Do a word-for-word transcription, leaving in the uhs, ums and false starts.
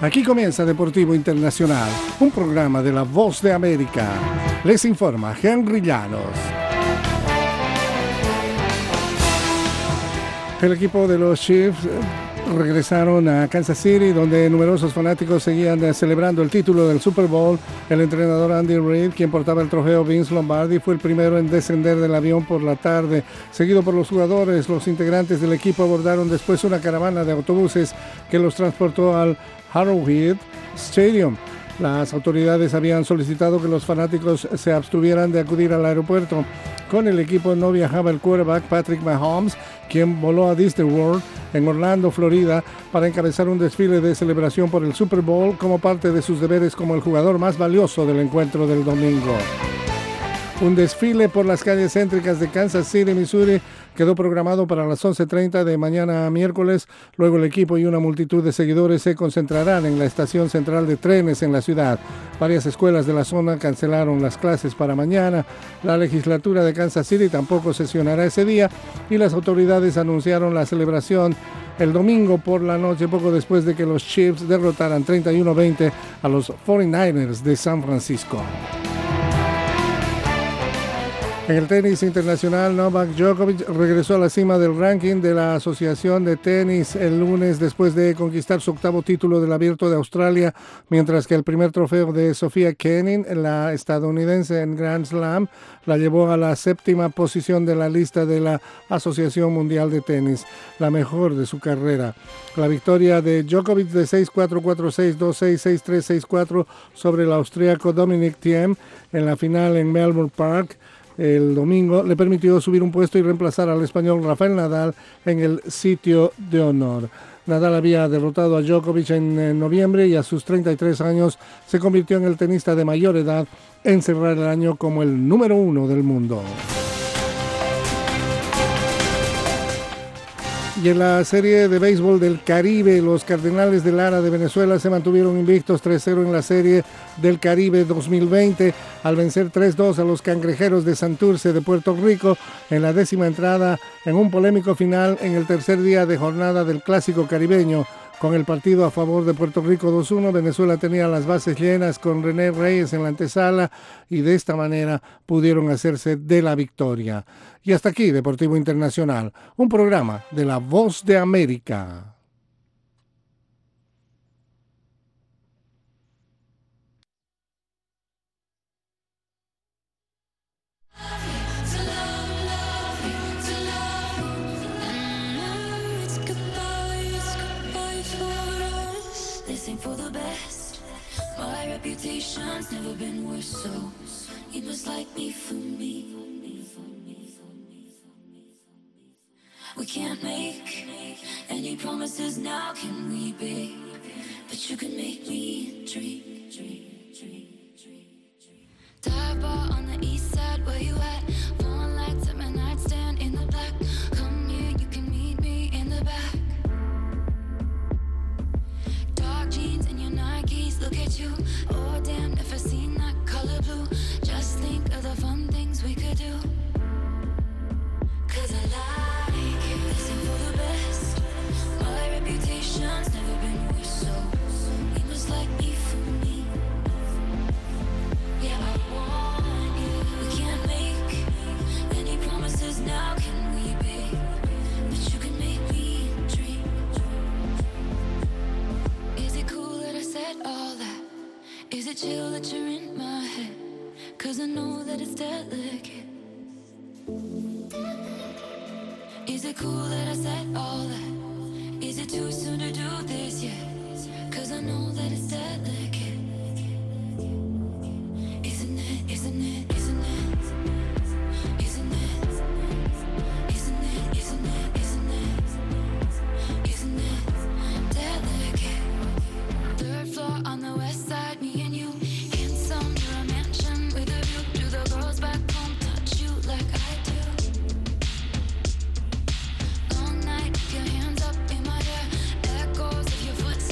Aquí comienza Deportivo Internacional, un programa de La Voz de América. Les informa Henry Llanos. El equipo de los Chiefs regresaron a Kansas City, donde numerosos fanáticos seguían celebrando el título del Super Bowl. El entrenador Andy Reid, quien portaba el trofeo Vince Lombardi, fue el primero en descender del avión por la tarde. Seguido por los jugadores, los integrantes del equipo abordaron después una caravana de autobuses que los transportó al Arrowhead Stadium. Las autoridades habían solicitado que los fanáticos se abstuvieran de acudir al aeropuerto. Con el equipo no viajaba el quarterback Patrick Mahomes, quien voló a Disney World en Orlando, Florida, para encabezar un desfile de celebración por el Super Bowl como parte de sus deberes como el jugador más valioso del encuentro del domingo. Un desfile por las calles céntricas de Kansas City, Missouri, quedó programado para las once treinta de mañana miércoles. Luego el equipo y una multitud de seguidores se concentrarán en la estación central de trenes en la ciudad. Varias escuelas de la zona cancelaron las clases para mañana. La legislatura de Kansas City tampoco sesionará ese día y las autoridades anunciaron la celebración el domingo por la noche, poco después de que los Chiefs derrotaran treinta y uno a veinte a los cuarenta y nueve ers de San Francisco. En el tenis internacional, Novak Djokovic regresó a la cima del ranking de la Asociación de Tenis el lunes después de conquistar su octavo título del Abierto de Australia, mientras que el primer trofeo de Sofía Kenin, la estadounidense en Grand Slam, la llevó a la séptima posición de la lista de la Asociación Mundial de Tenis, la mejor de su carrera. La victoria de Djokovic de seis cuatro, cuatro seis, dos seis, seis tres, seis cuatro sobre el austríaco Dominic Thiem en la final en Melbourne Park el domingo le permitió subir un puesto y reemplazar al español Rafael Nadal en el sitio de honor. Nadal había derrotado a Djokovic en, en noviembre y a sus treinta y tres años se convirtió en el tenista de mayor edad en cerrar el año como el número uno del mundo. Y en la serie de béisbol del Caribe, los Cardenales de Lara de Venezuela se mantuvieron invictos tres cero en la serie del Caribe dos mil veinte al vencer tres dos a los Cangrejeros de Santurce de Puerto Rico en la décima entrada en un polémico final en el tercer día de jornada del Clásico Caribeño. Con el partido a favor de Puerto Rico dos uno, Venezuela tenía las bases llenas con René Reyes en la antesala y de esta manera pudieron hacerse de la victoria. Y hasta aquí Deportivo Internacional, un programa de La Voz de América. For the best, my reputation's never been worse, so you must like me for me. We can't make any promises now, can we, babe? But you can make me dream, dream, dream, dream, dream. Dive bar on the east side, where you at? One lights at my nightstand in the black. Come here, you can meet me in the back. Jeans and your Nikes, look at you. Oh damn, never seen that color blue. Just think of the fun things we could do. Cause I like you, listen for the best. My reputation's never been worse, so you must like me for me. Yeah, I want you. We can't make any promises now, can we, babe? But you can make me dream. Is it cool that I said all that? Is it chill that you're in my head? Cause I know that it's delicate. Is it cool that I said all that? Is it too soon to do this yet? Cause I know that it's delicate. Isn't it, isn't it, isn't it? Isn't it? Isn't it, isn't it, isn't it? Isn't it delicate? Third floor on the west side, me